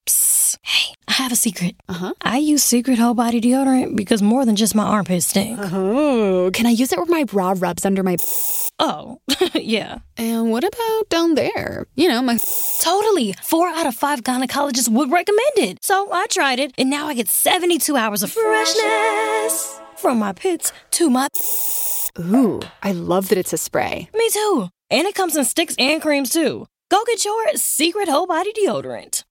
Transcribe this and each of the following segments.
Psst. Hey, I have a secret. Uh-huh. I use Secret Whole Body Deodorant because more than just my armpits stink. Oh, can I use it where my bra rubs under my... Oh, yeah. And what about down there? You know, my... Totally. 4 out of 5 gynecologists would recommend it. So I tried it, and now I get 72 hours of freshness. From my pits to my... Ooh, I love that it's a spray. Me too. And it comes in sticks and creams too. Go get your Secret Whole Body Deodorant.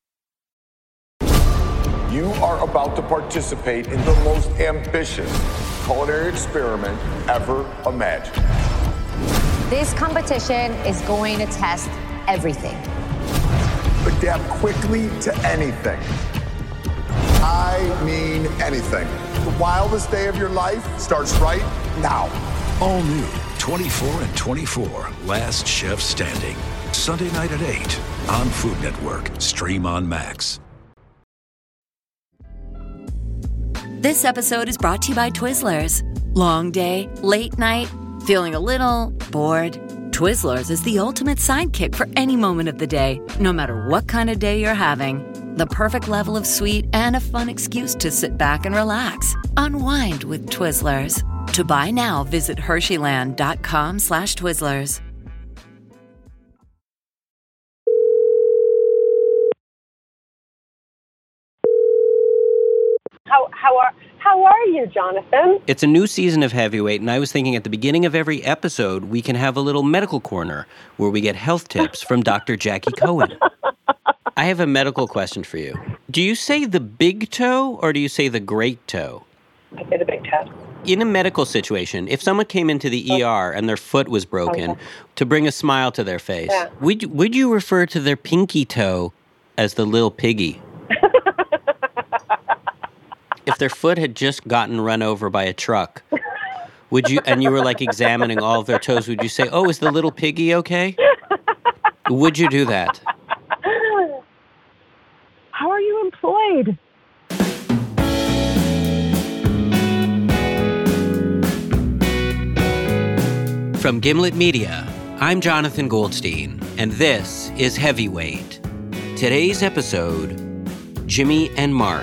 You are about to participate in the most ambitious culinary experiment ever imagined. This competition is going to test everything. Adapt quickly to anything. I mean anything. The wildest day of your life starts right now. All new 24 and 24, Last Chef Standing. Sunday night at 8 on Food Network. Stream on Max. This episode is brought to you by Twizzlers. Long day, late night, feeling a little bored? Twizzlers is the ultimate sidekick for any moment of the day, no matter what kind of day you're having. The perfect level of sweet and a fun excuse to sit back and relax. Unwind with Twizzlers. To buy now, visit Hersheyland.com/Twizzlers. How are you, Jonathan? It's a new season of Heavyweight, and I was thinking at the beginning of every episode, we can have a little medical corner where we get health tips from Dr. Jackie Cohen. I have a medical question for you. Do you say the big toe or do you say the great toe? I say the big toe. In a medical situation, if someone came into the ER and their foot was broken, to bring a smile to their face, would you refer to their pinky toe as the little piggy? If their foot had just gotten run over by a truck, would you, and you were like examining all of their toes, would you say, "Oh, is the little piggy okay?" Would you do that? How are you employed? From Gimlet Media, I'm Jonathan Goldstein, and this is Heavyweight. Today's episode, Jimmy and Mark.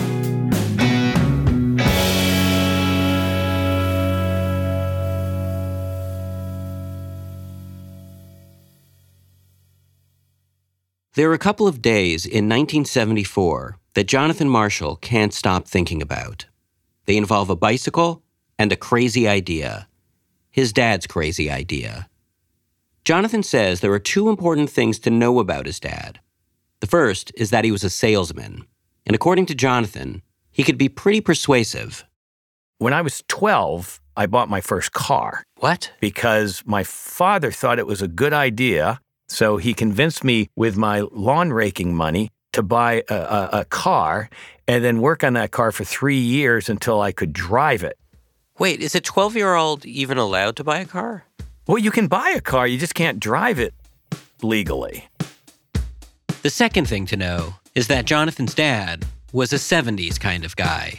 There are a couple of days in 1974 that Jonathan Marshall can't stop thinking about. They involve a bicycle and a crazy idea. His dad's crazy idea. Jonathan says there are 2 important things to know about his dad. The first is that he was a salesman. And according to Jonathan, he could be pretty persuasive. When I was 12, I bought my first car. What? Because my father thought it was a good idea. So he convinced me with my lawn raking money to buy a car and then work on that car for 3 years until I could drive it. Wait, is a 12-year-old even allowed to buy a car? Well, you can buy a car, you just can't drive it legally. The second thing to know is that Jonathan's dad was a 70s kind of guy.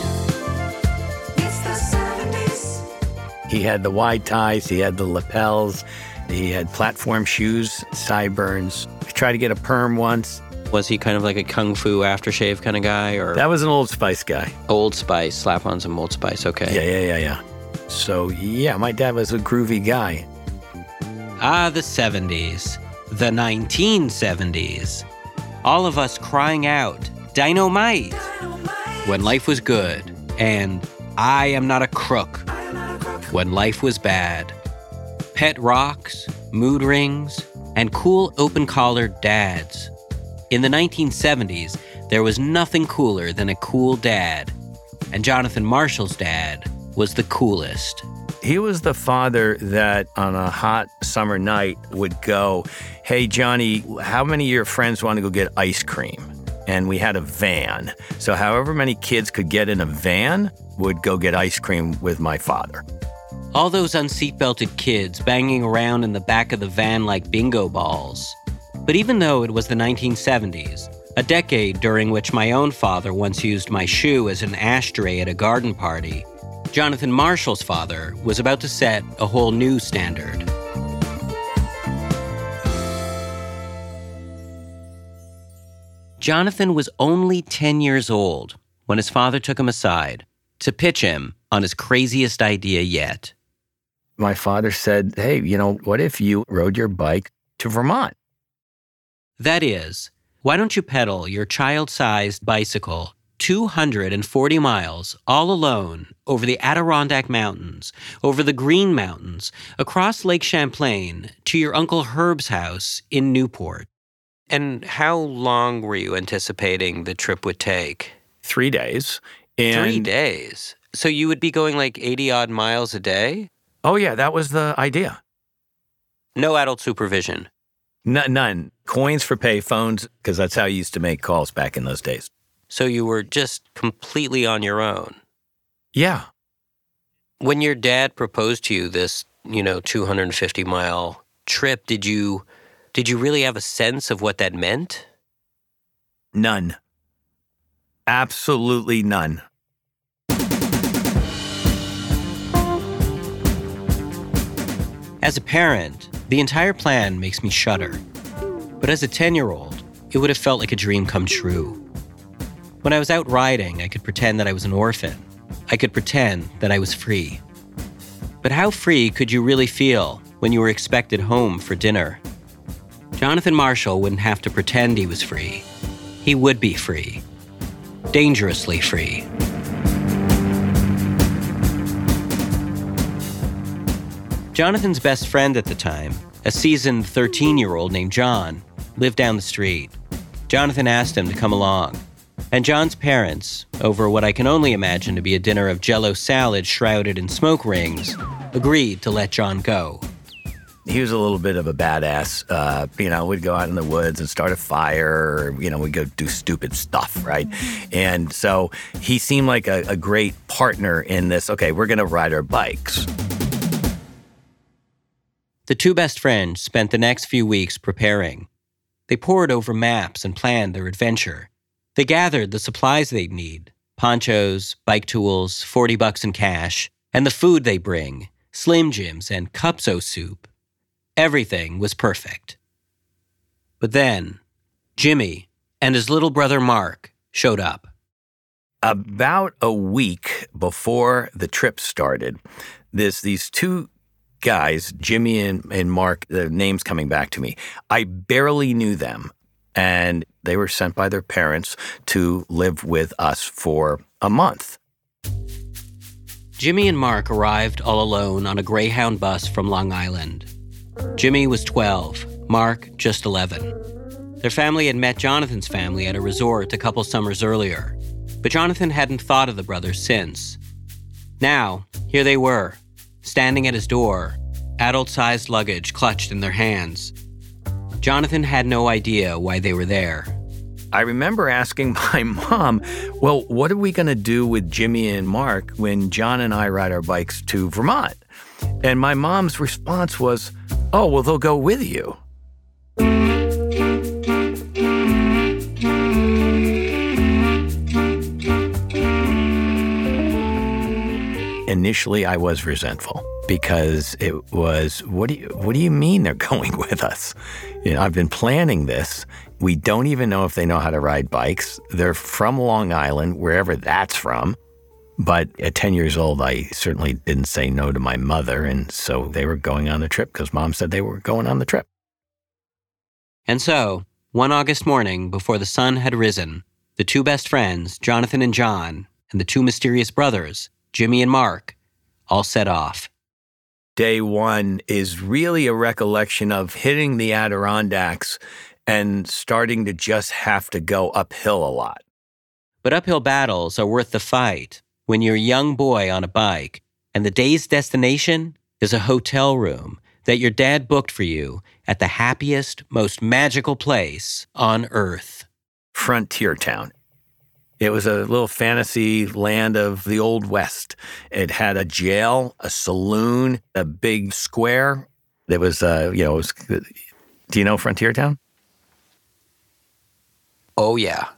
It's the 70s. He had the wide ties, he had the lapels, he had platform shoes, sideburns. He tried to get a perm once. Was he kind of like a kung fu aftershave kind of guy? Or That was an Old Spice guy. Old Spice, slap on some Old Spice, okay. Yeah. So, yeah, my dad was a groovy guy. Ah, the 70s. The 1970s. All of us crying out, "Dynamite!" when life was good. And I am not a crook when life was bad. Pet rocks, mood rings, and cool open-collared dads. In the 1970s, there was nothing cooler than a cool dad. And Jonathan Marshall's dad was the coolest. He was the father that on a hot summer night would go, "Hey, Johnny, how many of your friends want to go get ice cream?" And we had a van. So however many kids could get in a van would go get ice cream with my father. All those unseatbelted kids banging around in the back of the van like bingo balls. But even though it was the 1970s, a decade during which my own father once used my shoe as an ashtray at a garden party, Jonathan Marshall's father was about to set a whole new standard. Jonathan was only 10 years old when his father took him aside to pitch him on his craziest idea yet. My father said, hey, what if you rode your bike to Vermont? That is, why don't you pedal your child-sized bicycle 240 miles all alone over the Adirondack Mountains, over the Green Mountains, across Lake Champlain to your Uncle Herb's house in Newport? And how long were you anticipating the trip would take? 3 days. 3 days? So you would be going like 80-odd miles a day? Oh, yeah, that was the idea. No adult supervision? None. Coins for pay phones, because that's how you used to make calls back in those days. So you were just completely on your own? Yeah. When your dad proposed to you this, 250-mile trip, did you really have a sense of what that meant? None. Absolutely none. As a parent, the entire plan makes me shudder. But as a 10-year-old, it would have felt like a dream come true. When I was out riding, I could pretend that I was an orphan. I could pretend that I was free. But how free could you really feel when you were expected home for dinner? Jonathan Marshall wouldn't have to pretend he was free. He would be free. Dangerously free. Jonathan's best friend at the time, a seasoned 13-year-old named John, lived down the street. Jonathan asked him to come along. And John's parents, over what I can only imagine to be a dinner of Jell-O salad shrouded in smoke rings, agreed to let John go. He was a little bit of a badass. We'd go out in the woods and start a fire, or, we'd go do stupid stuff, right? And so he seemed like a great partner in this, okay, we're going to ride our bikes. The two best friends spent the next few weeks preparing. They pored over maps and planned their adventure. They gathered the supplies they'd need, ponchos, bike tools, $40 in cash, and the food they bring, Slim Jims and Cupso soup. Everything was perfect. But then, Jimmy and his little brother Mark showed up. About a week before the trip started, these two guys, Jimmy and Mark, the names coming back to me, I barely knew them. And they were sent by their parents to live with us for a month. Jimmy and Mark arrived all alone on a Greyhound bus from Long Island. Jimmy was 12, Mark just 11. Their family had met Jonathan's family at a resort a couple summers earlier, but Jonathan hadn't thought of the brothers since. Now, here they were, standing at his door, adult-sized luggage clutched in their hands. Jonathan had no idea why they were there. I remember asking my mom, well, what are we going to do with Jimmy and Mark when John and I ride our bikes to Vermont? And my mom's response was, oh, well, they'll go with you. Initially, I was resentful because it was, what do you mean they're going with us? I've been planning this. We don't even know if they know how to ride bikes. They're from Long Island, wherever that's from. But at 10 years old, I certainly didn't say no to my mother, and so they were going on the trip because Mom said they were going on the trip. And so, one August morning before the sun had risen, the two best friends, Jonathan and John, and the two mysterious brothers, Jimmy and Mark, all set off. Day one is really a recollection of hitting the Adirondacks and starting to just have to go uphill a lot. But uphill battles are worth the fight when you're a young boy on a bike and the day's destination is a hotel room that your dad booked for you at the happiest, most magical place on Earth. Frontier Town. It was a little fantasy land of the Old West. It had a jail, a saloon, a big square. It was, do you know Frontier Town? Oh, yeah.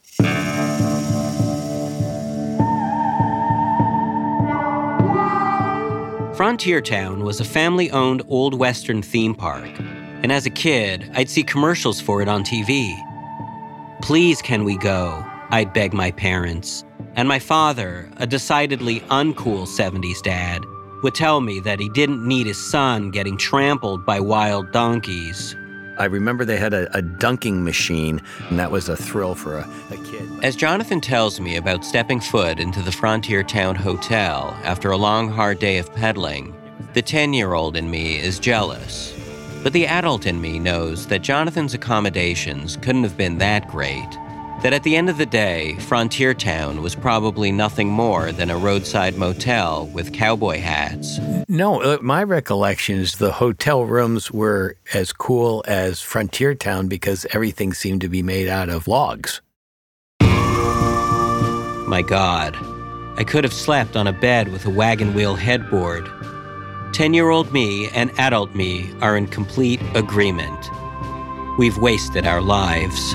Frontier Town was a family-owned Old Western theme park, and as a kid, I'd see commercials for it on TV. Please, can we go? I'd beg my parents. And my father, a decidedly uncool 70s dad, would tell me that he didn't need his son getting trampled by wild donkeys. I remember they had a dunking machine, and that was a thrill for a kid. As Jonathan tells me about stepping foot into the Frontier Town Hotel after a long, hard day of peddling, the 10-year-old in me is jealous. But the adult in me knows that Jonathan's accommodations couldn't have been that great, that at the end of the day, Frontier Town was probably nothing more than a roadside motel with cowboy hats. No, my recollection is the hotel rooms were as cool as Frontier Town because everything seemed to be made out of logs. My God, I could have slept on a bed with a wagon wheel headboard. 10-year-old me and adult me are in complete agreement. We've wasted our lives.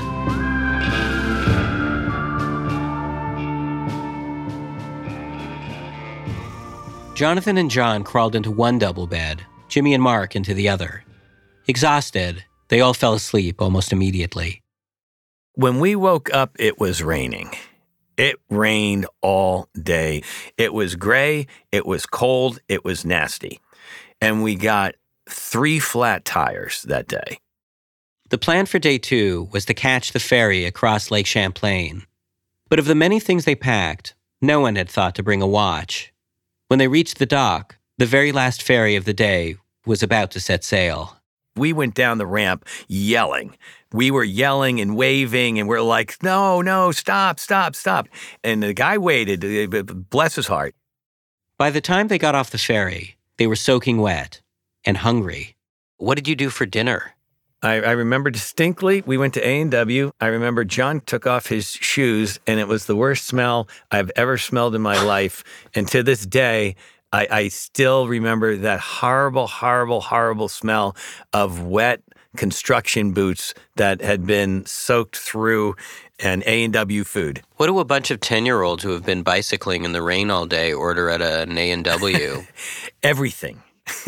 Jonathan and John crawled into one double bed, Jimmy and Mark into the other. Exhausted, they all fell asleep almost immediately. When we woke up, it was raining. It rained all day. It was gray, it was cold, it was nasty. And we got 3 flat tires that day. The plan for day 2 was to catch the ferry across Lake Champlain. But of the many things they packed, no one had thought to bring a watch. When they reached the dock, the very last ferry of the day was about to set sail. We went down the ramp yelling. We were yelling and waving, and we're like, no, stop. And the guy waited, bless his heart. By the time they got off the ferry, they were soaking wet and hungry. What did you do for dinner? I remember distinctly, we went to A&W. I remember John took off his shoes, and it was the worst smell I've ever smelled in my life. And to this day, I still remember that horrible smell of wet construction boots that had been soaked through an A&W food. What do a bunch of 10-year-olds who have been bicycling in the rain all day order at an A&W? Everything.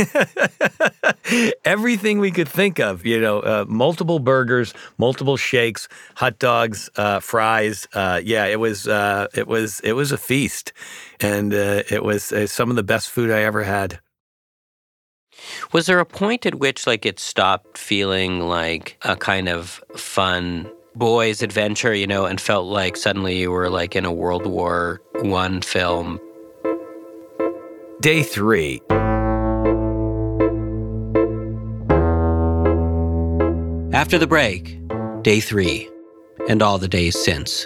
Everything we could think of, multiple burgers, multiple shakes, hot dogs, fries. It was a feast, and it was some of the best food I ever had. Was there a point at which it stopped feeling like a kind of fun boys' adventure, and felt like suddenly you were in a World War I film? Day 3. After the break, day 3, and all the days since.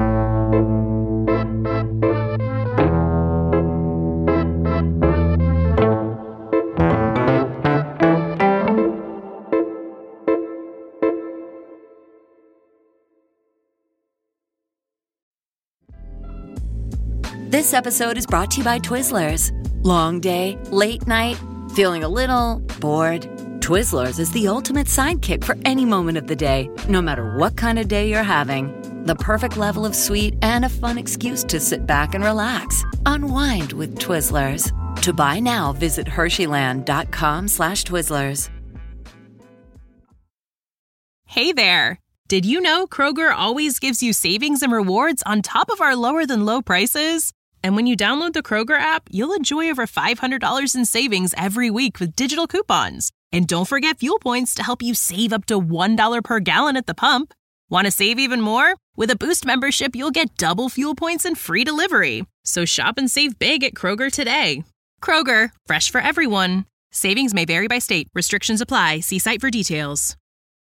This episode is brought to you by Twizzlers. Long day, late night, feeling a little bored? Twizzlers is the ultimate sidekick for any moment of the day, no matter what kind of day you're having. The perfect level of sweet and a fun excuse to sit back and relax. Unwind with Twizzlers. To buy now, visit Hersheyland.com/Twizzlers. Hey there! Did you know Kroger always gives you savings and rewards on top of our lower-than-low prices? And when you download the Kroger app, you'll enjoy over $500 in savings every week with digital coupons. And don't forget fuel points to help you save up to $1 per gallon at the pump. Want to save even more? With a Boost membership, you'll get double fuel points and free delivery. So shop and save big at Kroger today. Kroger, fresh for everyone. Savings may vary by state. Restrictions apply. See site for details.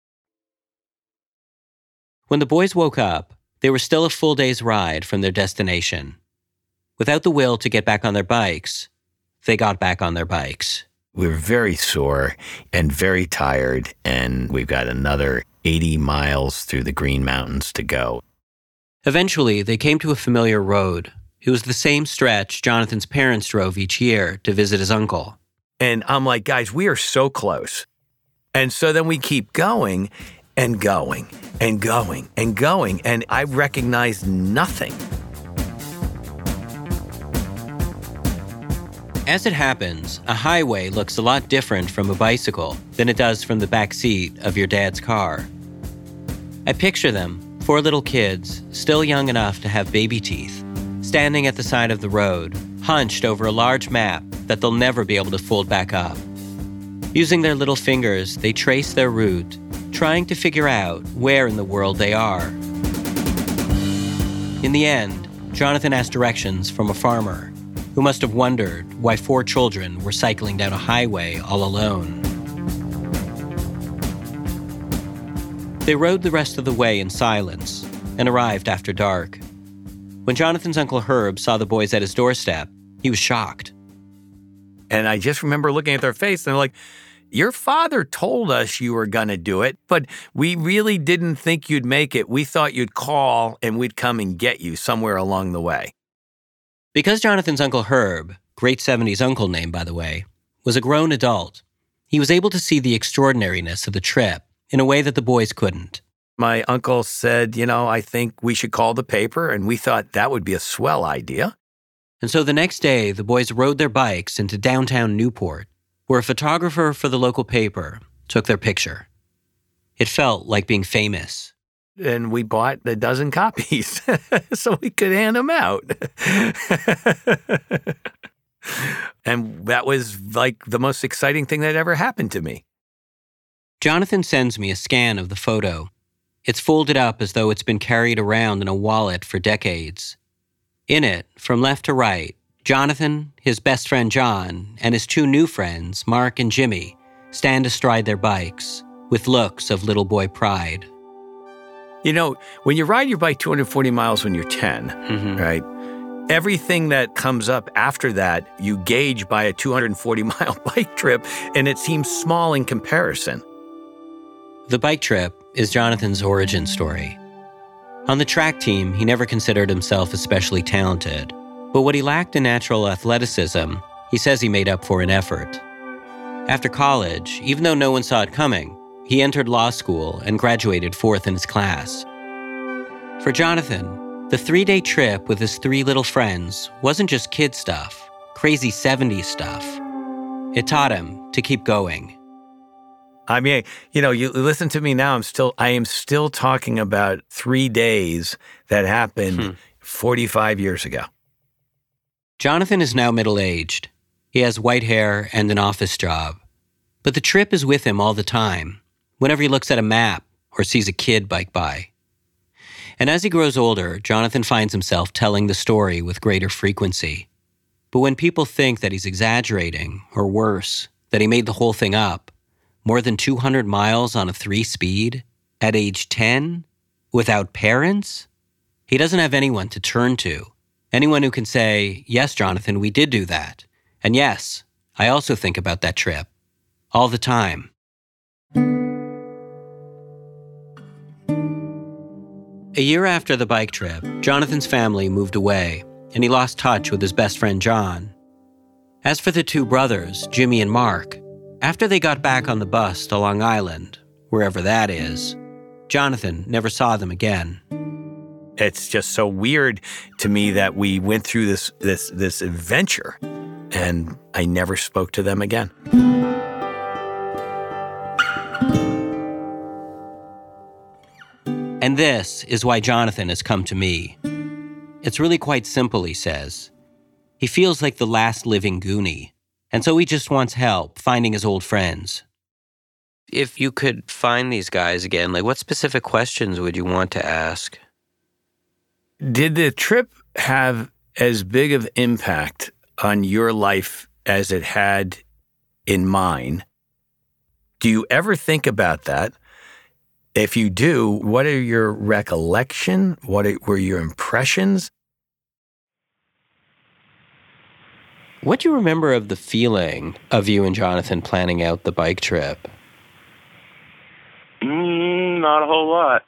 When the boys woke up, they were still a full day's ride from their destination. Without the will to get back on their bikes, they got back on their bikes. We were very sore and very tired, and we've got another 80 miles through the Green Mountains to go. Eventually, they came to a familiar road. It was the same stretch Jonathan's parents drove each year to visit his uncle. And I'm like, guys, we are so close. And so then we keep going and going and going and going, and I recognized nothing. As it happens, a highway looks a lot different from a bicycle than it does from the back seat of your dad's car. I picture them, 4 little kids, still young enough to have baby teeth, standing at the side of the road, hunched over a large map that they'll never be able to fold back up. Using their little fingers, they trace their route, trying to figure out where in the world they are. In the end, Jonathan asked directions from a farmer who must have wondered why 4 children were cycling down a highway all alone. They rode the rest of the way in silence and arrived after dark. When Jonathan's Uncle Herb saw the boys at his doorstep, he was shocked. And I just remember looking at their face and they're like, your father told us you were going to do it, but we really didn't think you'd make it. We thought you'd call and we'd come and get you somewhere along the way. Because Jonathan's Uncle Herb, great 70s uncle name, by the way, was a grown adult, he was able to see the extraordinariness of the trip in a way that the boys couldn't. My uncle said, I think we should call the paper, and we thought that would be a swell idea. And so the next day, the boys rode their bikes into downtown Newport, where a photographer for the local paper took their picture. It felt like being famous. And we bought a dozen copies so we could hand them out. And that was like the most exciting thing that ever happened to me. Jonathan sends me a scan of the photo. It's folded up as though it's been carried around in a wallet for decades. In it, from left to right, Jonathan, his best friend John, and his 2 new friends, Mark and Jimmy, stand astride their bikes with looks of little boy pride. When you ride your bike 240 miles when you're 10, right? Everything that comes up after that, you gauge by a 240-mile bike trip, and it seems small in comparison. The bike trip is Jonathan's origin story. On the track team, he never considered himself especially talented, but what he lacked in natural athleticism, he says he made up for in effort. After college, even though no one saw it coming, he entered law school and graduated 4th in his class. For Jonathan, the 3-day trip with his 3 little friends wasn't just kid stuff, crazy 70s stuff. It taught him to keep going. I mean, you listen to me now, I am still talking about 3 days that happened 45 years ago. Jonathan is now middle-aged. He has white hair and an office job. But the trip is with him all the time, whenever he looks at a map or sees a kid bike by. And as he grows older, Jonathan finds himself telling the story with greater frequency. But when people think that he's exaggerating, or worse, that he made the whole thing up, more than 200 miles on a 3-speed, at age 10, without parents, he doesn't have anyone to turn to. Anyone who can say, yes, Jonathan, we did do that. And yes, I also think about that trip. All the time. A year after the bike trip, Jonathan's family moved away, and he lost touch with his best friend John. As for the 2 brothers, Jimmy and Mark, after they got back on the bus to Long Island, wherever that is, Jonathan never saw them again. It's just so weird to me that we went through this adventure, and I never spoke to them again. And this is why Jonathan has come to me. It's really quite simple, he says. He feels like the last living Goonie, and so he just wants help finding his old friends. If you could find these guys again, what specific questions would you want to ask? Did the trip have as big of impact on your life as it had in mine? Do you ever think about that? If you do, what are your recollection? What were your impressions? What do you remember of the feeling of you and Jonathan planning out the bike trip? Not a whole lot.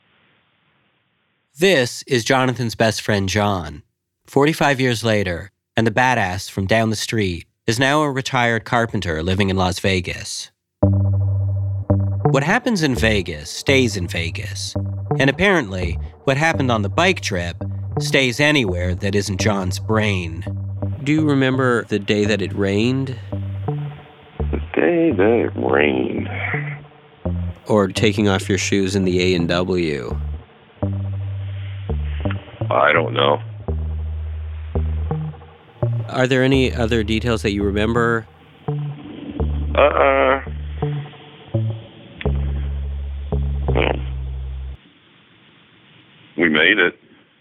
This is Jonathan's best friend, John. 45 years later, and the badass from down the street is now a retired carpenter living in Las Vegas. What happens in Vegas stays in Vegas. And apparently, what happened on the bike trip stays anywhere that isn't John's brain. Do you remember the day that it rained? The day that it rained. Or taking off your shoes in the A&W? I don't know. Are there any other details that you remember? Well, we made it.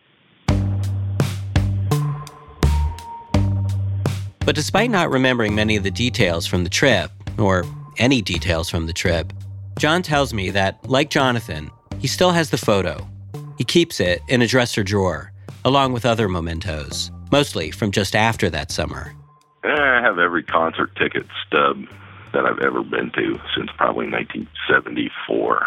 But despite not remembering many of the details from the trip, or any details from the trip, John tells me that, like Jonathan, he still has the photo. He keeps it in a dresser drawer, along with other mementos, mostly from just after that summer. I have every concert ticket stub that I've ever been to since probably 1974.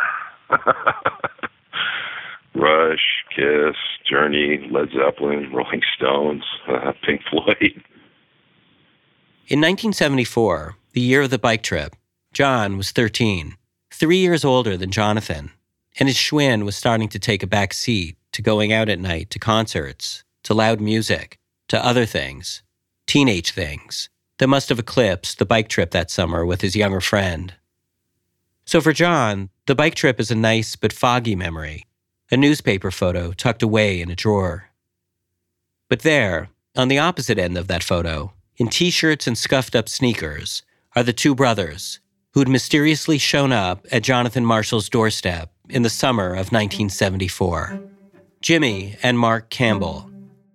Rush, Kiss, Journey, Led Zeppelin, Rolling Stones, Pink Floyd. In 1974, the year of the bike trip, John was 13, 3 years older than Jonathan, and his Schwinn was starting to take a back seat to going out at night to concerts, to loud music, to other things, teenage things, that must have eclipsed the bike trip that summer with his younger friend. So for John, the bike trip is a nice but foggy memory, a newspaper photo tucked away in a drawer. But there, on the opposite end of that photo, in t-shirts and scuffed-up sneakers, are the two brothers who'd mysteriously shown up at Jonathan Marshall's doorstep in the summer of 1974. Jimmy and Mark Campbell.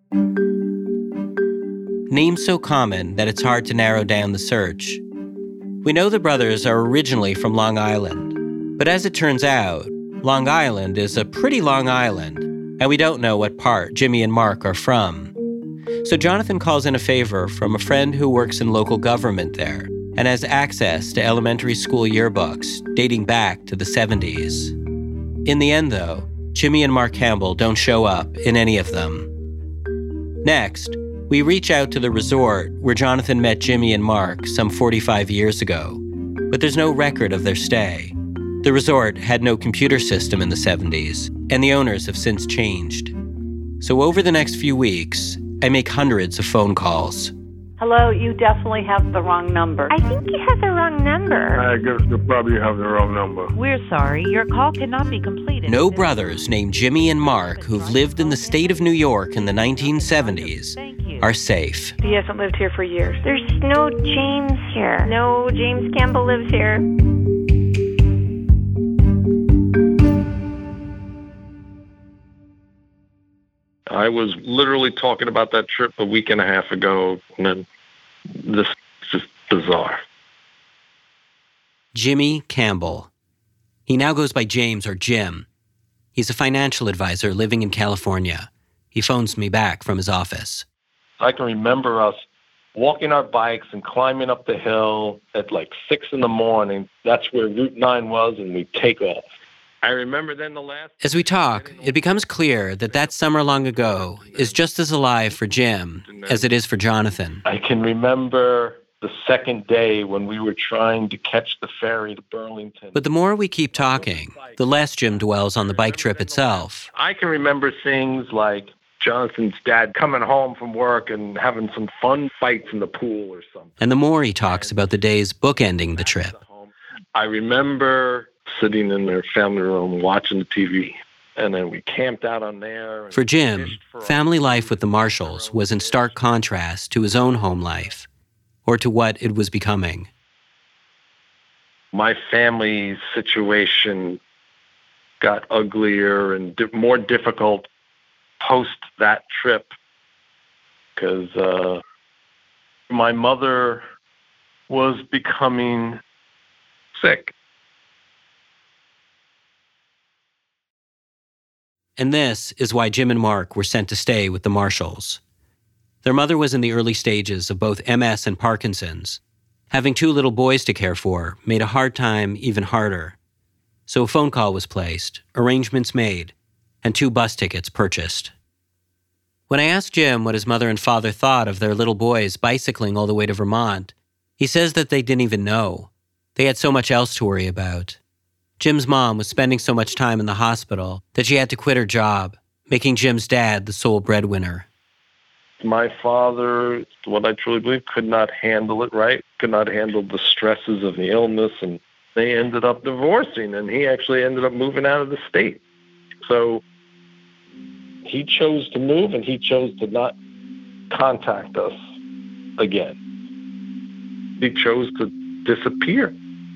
Names so common that it's hard to narrow down the search. We know the brothers are originally from Long Island, but as it turns out, Long Island is a pretty long island, and we don't know what part Jimmy and Mark are from. So Jonathan calls in a favor from a friend who works in local government there and has access to elementary school yearbooks dating back to the 70s. In the end, though, Jimmy and Mark Campbell don't show up in any of them. Next, we reach out to the resort where Jonathan met Jimmy and Mark some 45 years ago, but there's no record of their stay. The resort had no computer system in the 70s, and the owners have since changed. So over the next few weeks, I make hundreds of phone calls. Hello, you definitely have the wrong number. I think you have the wrong number. I guess you probably have the wrong number. We're sorry, your call cannot be completed. No brothers named Jimmy and Mark who've lived in the state of New York in the 1970s are safe. He hasn't lived here for years. There's no James here. No, James Campbell lives here. I was literally talking about that trip a week and a half ago, and then this is just bizarre. Jimmy Campbell. He now goes by James or Jim. He's a financial advisor living in California. He phones me back from his office. I can remember us walking our bikes and climbing up the hill at like 6 a.m. That's where Route 9 was, and we'd take off. I remember then the last... As we talk, it becomes clear that summer long ago is just as alive for Jim as it is for Jonathan. I can remember the second day when we were trying to catch the ferry to Burlington. But the more we keep talking, the less Jim dwells on the bike trip itself. I can remember things like Jonathan's dad coming home from work and having some fun fights in the pool or something. And the more he talks about the days bookending the trip. I remember sitting in their family room watching the TV, and then we camped out on there. For Jim, family life with the Marshalls was in stark contrast to his own home life, or to what it was becoming. My family situation got uglier and more difficult post that trip because my mother was becoming sick. And this is why Jim and Mark were sent to stay with the Marshalls. Their mother was in the early stages of both MS and Parkinson's. Having 2 little boys to care for made a hard time even harder. So a phone call was placed, arrangements made, and 2 bus tickets purchased. When I asked Jim what his mother and father thought of their little boys bicycling all the way to Vermont, he says that they didn't even know. They had so much else to worry about. Jim's mom was spending so much time in the hospital that she had to quit her job, making Jim's dad the sole breadwinner. My father, what I truly believe, could not handle it right, could not handle the stresses of the illness, and they ended up divorcing, and he actually ended up moving out of the state. So He chose to move, and he chose to not contact us again. He chose to disappear.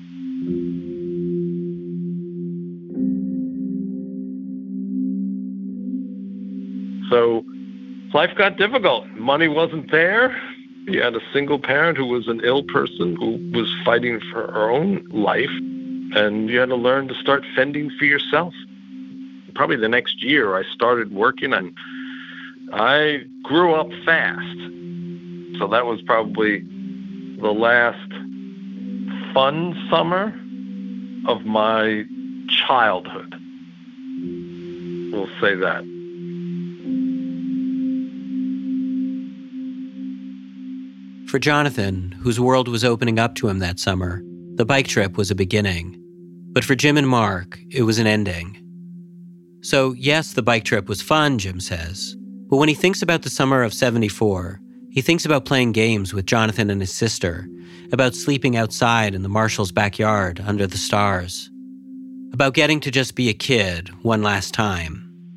So life got difficult. Money wasn't there. You had a single parent who was an ill person who was fighting for her own life, and you had to learn to start fending for yourself. Probably the next year I started working, and I grew up fast. So that was probably the last fun summer of my childhood. We'll say that. For Jonathan, whose world was opening up to him that summer, the bike trip was a beginning. But for Jim and Mark, it was an ending. So yes, the bike trip was fun, Jim says. But when he thinks about the summer of '74, he thinks about playing games with Jonathan and his sister, about sleeping outside in the Marshall's backyard under the stars, about getting to just be a kid one last time.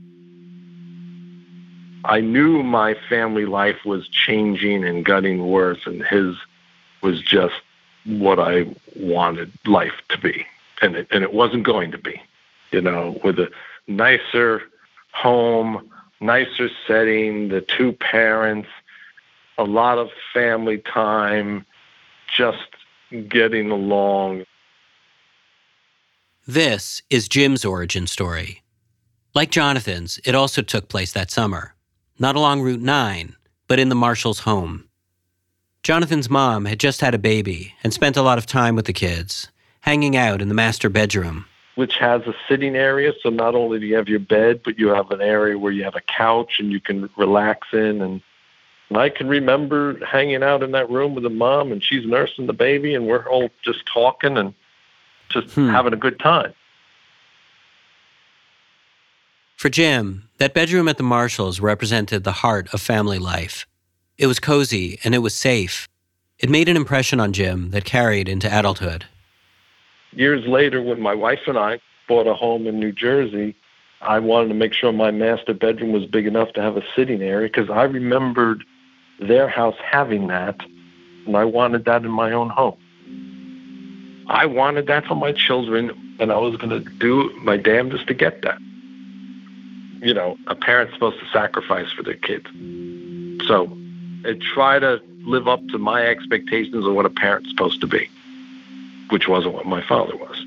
I knew my family life was changing and getting worse, and his was just what I wanted life to be. And it wasn't going to be, with a nicer home, nicer setting, the two parents, a lot of family time, just getting along. This is Jim's origin story. Like Jonathan's, it also took place that summer. Not along Route 9, but in the Marshall's home. Jonathan's mom had just had a baby and spent a lot of time with the kids, hanging out in the master bedroom. Which has a sitting area, so not only do you have your bed, but you have an area where you have a couch and you can relax in. And I can remember hanging out in that room with the mom, and she's nursing the baby, and we're all just talking and just having a good time. For Jim, that bedroom at the Marshalls represented the heart of family life. It was cozy and it was safe. It made an impression on Jim that carried into adulthood. Years later, when my wife and I bought a home in New Jersey, I wanted to make sure my master bedroom was big enough to have a sitting area because I remembered their house having that, and I wanted that in my own home. I wanted that for my children, and I was going to do my damnedest to get that. A parent's supposed to sacrifice for their kids. So I try to live up to my expectations of what a parent's supposed to be, which wasn't what my father was.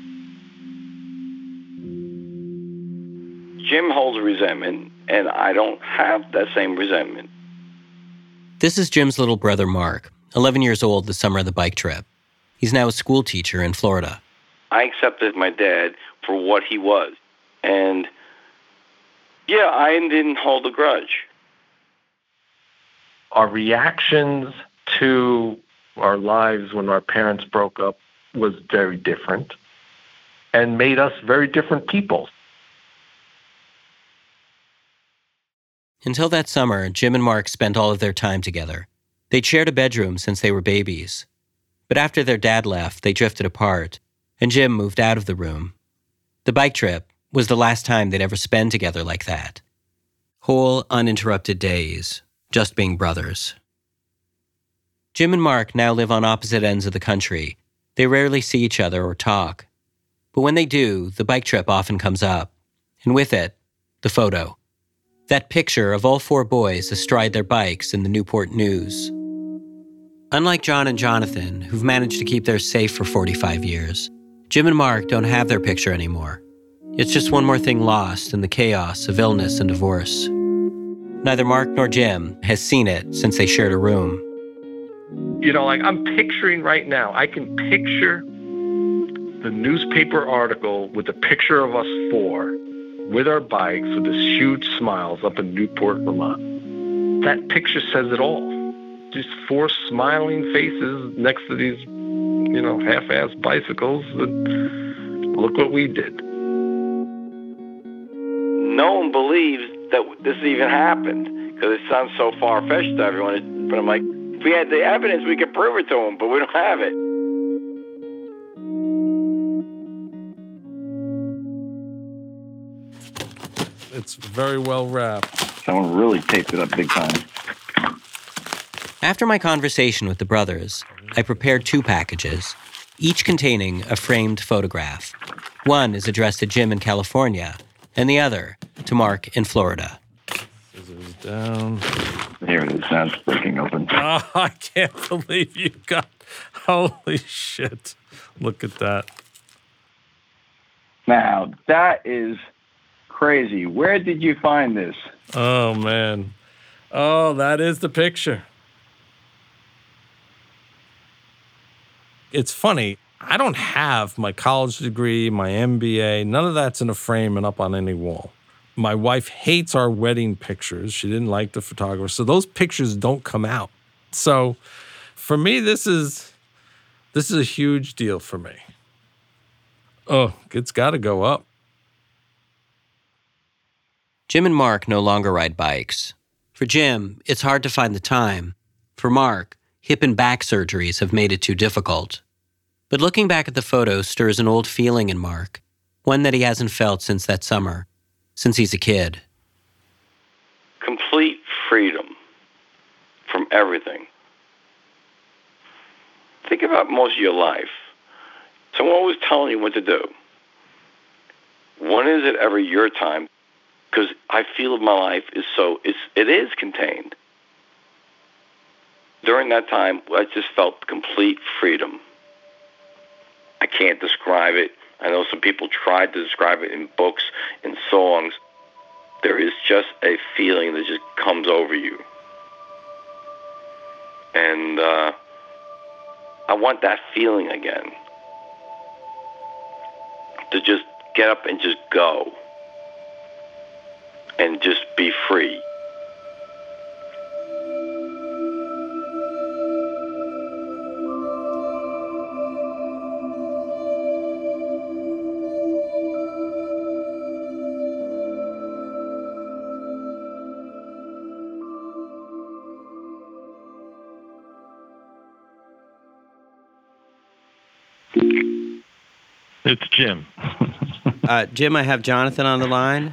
Jim holds resentment, and I don't have that same resentment. This is Jim's little brother, Mark, 11 years old the summer of the bike trip. He's now a school teacher in Florida. I accepted my dad for what he was. And, yeah, I didn't hold a grudge. Our reactions to our lives when our parents broke up was very different and made us very different people. Until that summer, Jim and Mark spent all of their time together. They'd shared a bedroom since they were babies. But after their dad left, they drifted apart, and Jim moved out of the room. The bike trip was the last time they'd ever spend together like that. Whole, uninterrupted days, just being brothers. Jim and Mark now live on opposite ends of the country. They rarely see each other or talk. But when they do, the bike trip often comes up. And with it, the photo. That picture of all four boys astride their bikes in the Newport News. Unlike John and Jonathan, who've managed to keep theirs safe for 45 years, Jim and Mark don't have their picture anymore. It's just one more thing lost in the chaos of illness and divorce. Neither Mark nor Jim has seen it since they shared a room. I'm picturing right now, I can picture the newspaper article with a picture of us four with our bikes with this huge smiles up in Newport, Vermont. That picture says it all. Just four smiling faces next to these, half-assed bicycles. Look what we did. No one believes that this even happened because it sounds so far-fetched to everyone. But I'm like, if we had the evidence, we could prove it to them, but we don't have it. It's very well wrapped. Someone really taped it up big time. After my conversation with the brothers, I prepared 2 packages, each containing a framed photograph. One is addressed to Jim in California, and the other to Mark in Florida. Scissors down. Here it is. Now it's breaking open. Oh, I can't believe you got... Holy shit. Look at that. Now, that is crazy. Where did you find this? Oh, man. Oh, that is the picture. It's funny. I don't have my college degree, my MBA. None of that's in a frame and up on any wall. My wife hates our wedding pictures. She didn't like the photographer. So those pictures don't come out. So for me, this is a huge deal for me. Oh, it's got to go up. Jim and Mark no longer ride bikes. For Jim, it's hard to find the time. For Mark, hip and back surgeries have made it too difficult. But looking back at the photos stirs an old feeling in Mark, one that he hasn't felt since that summer, since he's a kid. Complete freedom from everything. Think about most of your life. Someone always telling you what to do. When is it ever your time? Because I feel my life is it is contained. During that time, I just felt complete freedom. I can't describe it. I know some people tried to describe it in books, in songs. There is just a feeling that just comes over you. And I want that feeling again. To just get up and just go. And just be free. It's Jim. Jim, I have Jonathan on the line.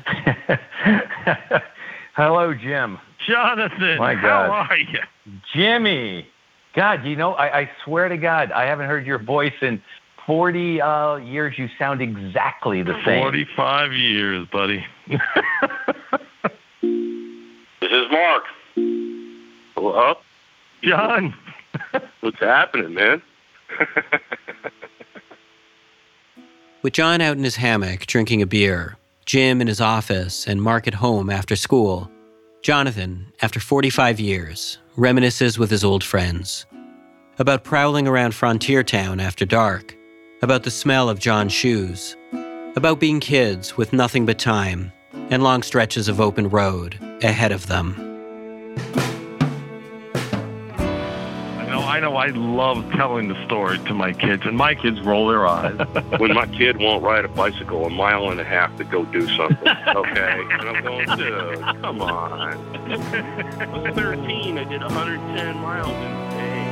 Hello, Jim. Jonathan, My God. how are you? Jimmy. God, you know, I swear to God, I haven't heard your voice in 40 years. You sound exactly the same. 45 years, buddy. This is Mark. Hello? John. What's happening, man? With John out in his hammock drinking a beer, Jim in his office, and Mark at home after school, Jonathan, after 45 years, reminisces with his old friends. About prowling around Frontier Town after dark, about the smell of John's shoes, about being kids with nothing but time and long stretches of open road ahead of them. I know. I love telling the story to my kids, and my kids roll their eyes. When my kid won't ride a bicycle 1.5 miles to go do something, okay? And I'm going, dude, come on. I was 13. I did 110 miles in a day.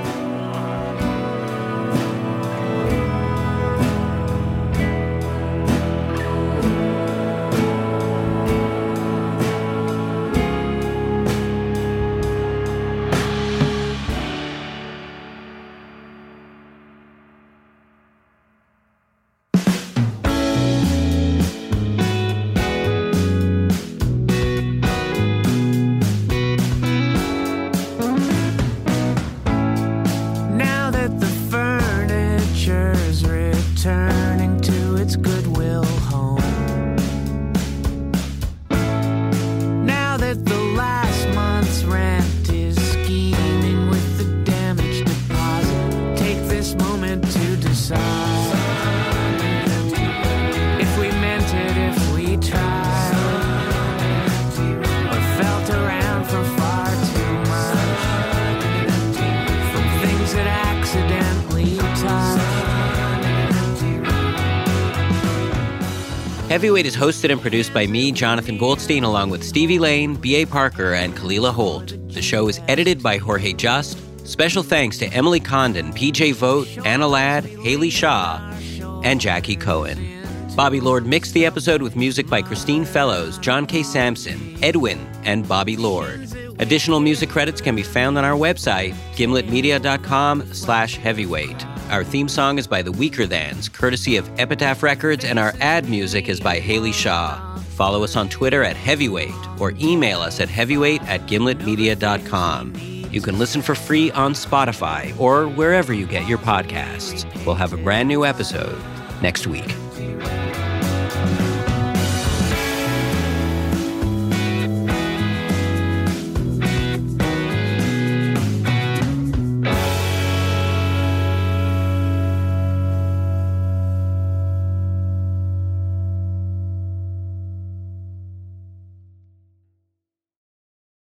Heavyweight is hosted and produced by me, Jonathan Goldstein, along with Stevie Lane, B.A. Parker, and Kalila Holt. The show is edited by Jorge Just. Special thanks to Emily Condon, PJ Vogt, Anna Ladd, Haley Shaw, and Jackie Cohen. Bobby Lord mixed the episode with music by Christine Fellows, John K. Sampson, Edwin, and Bobby Lord. Additional music credits can be found on our website, gimletmedia.com/heavyweight. Our theme song is by The Weaker Thans, courtesy of Epitaph Records, and our ad music is by Haley Shaw. Follow us on Twitter at Heavyweight or email us at heavyweight@gimletmedia.com. You can listen for free on Spotify or wherever you get your podcasts. We'll have a brand new episode next week.